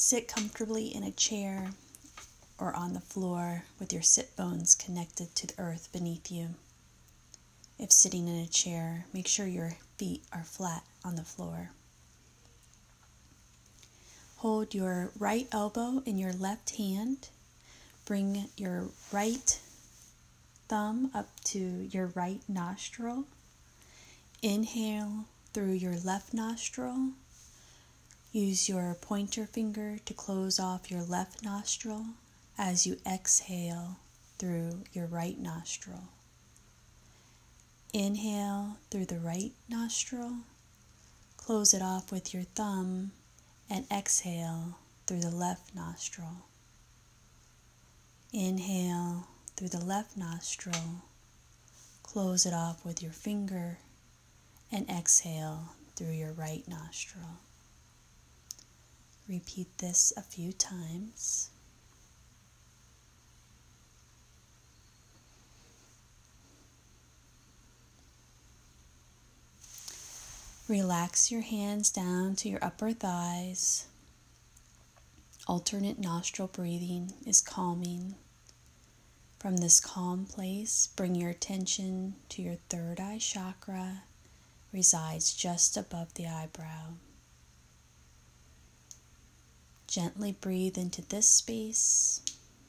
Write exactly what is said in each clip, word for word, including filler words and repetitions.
Sit comfortably in a chair or on the floor with your sit bones connected to the earth beneath you. If sitting in a chair, make sure your feet are flat on the floor. Hold your right elbow in your left hand. Bring your right thumb up to your right nostril. Inhale through your left nostril. Use your pointer finger to close off your left nostril as you exhale through your right nostril. Inhale through the right nostril. Close it off with your thumb and exhale through the left nostril. Inhale through the left nostril. Close it off with your finger and exhale through your right nostril. Repeat this a few times. Relax your hands down to your upper thighs. Alternate nostril breathing is calming. From this calm place, bring your attention to your third eye chakra, resides just above the eyebrow. Gently breathe into this space.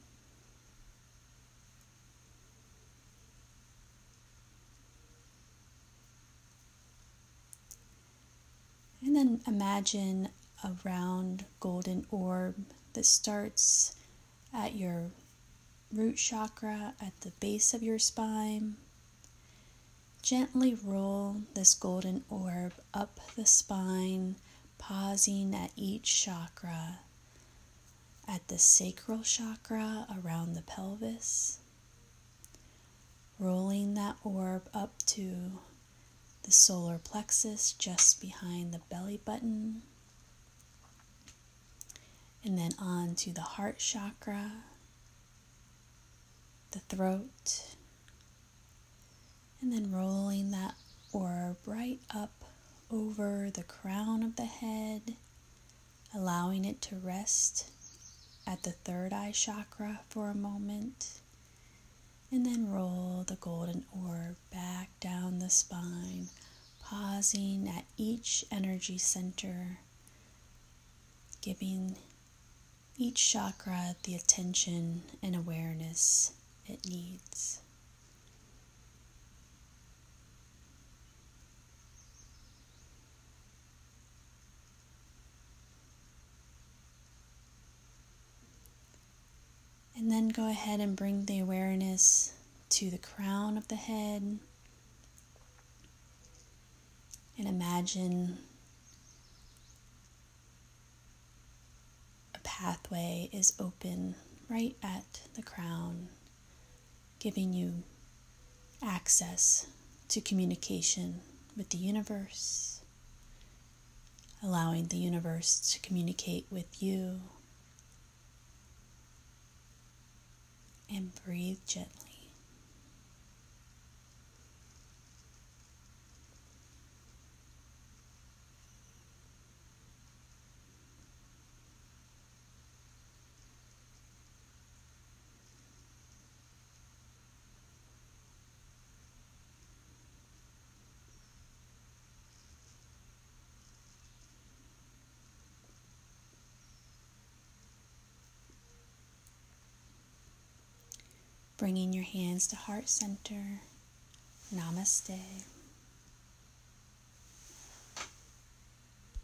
And then imagine a round golden orb that starts at your root chakra at the base of your spine. Gently roll this golden orb up the spine, pausing at each chakra, at the sacral chakra around the pelvis. Rolling that orb up to the solar plexus just behind the belly button, and then on to the heart chakra, the throat, and then rolling that orb right up over the crown of the head, allowing it to rest at the third eye chakra for a moment, and then roll the golden orb back down the spine, pausing at each energy center, giving each chakra the attention and awareness it needs. And then go ahead and bring the awareness to the crown of the head. And imagine a pathway is open right at the crown, giving you access to communication with the universe, allowing the universe to communicate with you. And breathe gently. Bringing your hands to heart center. Namaste.